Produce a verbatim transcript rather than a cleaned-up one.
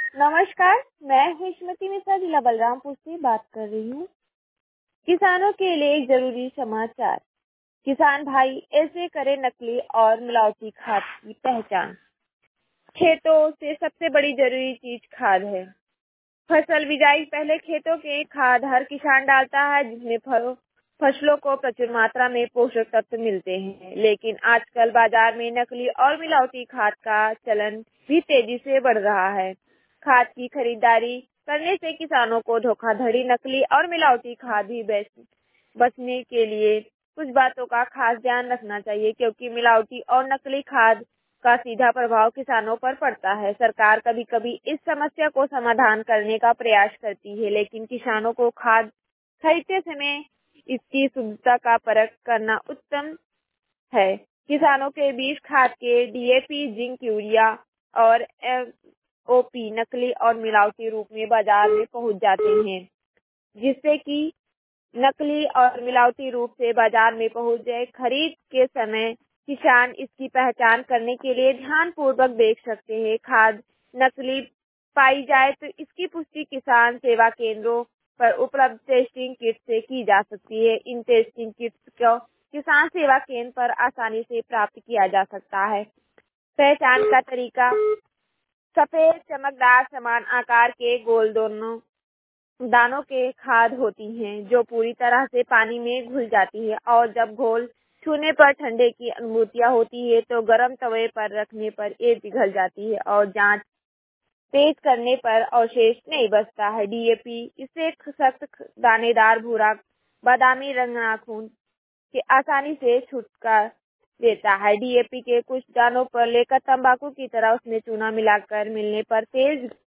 नमस्कार, मैं हूँ स्मृति मिश्रा, जिला बलरामपुर से बात कर रही हूँ। किसानों के लिए एक जरूरी समाचार। किसान भाई ऐसे करें नकली और मिलावटी खाद की पहचान। खेतों से सबसे बड़ी जरूरी चीज खाद है। फसल बिजाई पहले खेतों के खाद हर किसान डालता है, जिसमें फसलों को प्रचुर मात्रा में पोषक तत्व मिलते हैं। लेकिन आजकल बाजार में नकली और मिलावटी खाद का चलन भी तेजी से बढ़ रहा है। खाद की खरीदारी करने से किसानों को धोखाधड़ी, नकली और मिलावटी खाद भी बचने के लिए कुछ बातों का खास ध्यान रखना चाहिए, क्योंकि मिलावटी और नकली खाद का सीधा प्रभाव किसानों पर पड़ता है। सरकार कभी कभी इस समस्या को समाधान करने का प्रयास करती है, लेकिन किसानों को खाद खरीदते समय इसकी शुद्धता का परख करना उत्तम है। किसानों के बीच खाद के D A P, zinc, urea और एम ओ पी नकली और मिलावटी रूप में बाजार में पहुंच जाते हैं, जिससे कि नकली और मिलावटी रूप से बाजार में पहुंच जाए। खरीद के समय किसान इसकी पहचान करने के लिए ध्यानपूर्वक देख सकते हैं। खाद नकली पाई जाए तो इसकी पुष्टि किसान सेवा केंद्रों पर उपलब्ध टेस्टिंग किट से की जा सकती है। इन टेस्टिंग किट्स को किसान सेवा केंद्र पर आसानी से प्राप्त किया जा सकता है। पहचान का तरीका: सफेद चमकदार समान आकार के गोल दोनों दानों के खाद होती हैं, जो पूरी तरह से पानी में घुल जाती है, और जब घोल छूने पर ठंडे की अनुभूतियां होती है तो गर्म तवे पर रखने पर ये पिघल जाती है और जांच तेज करने पर अवशेष नहीं बचता है। डी ए पी इसे सख्त दानेदार भूरा बादामी रंग नाखून के आसानी से छुटका देता है। डी ए पी के कुछ दानों पर लेकर तंबाकू की तरह उसमें चूना मिलाकर मिलने पर तेज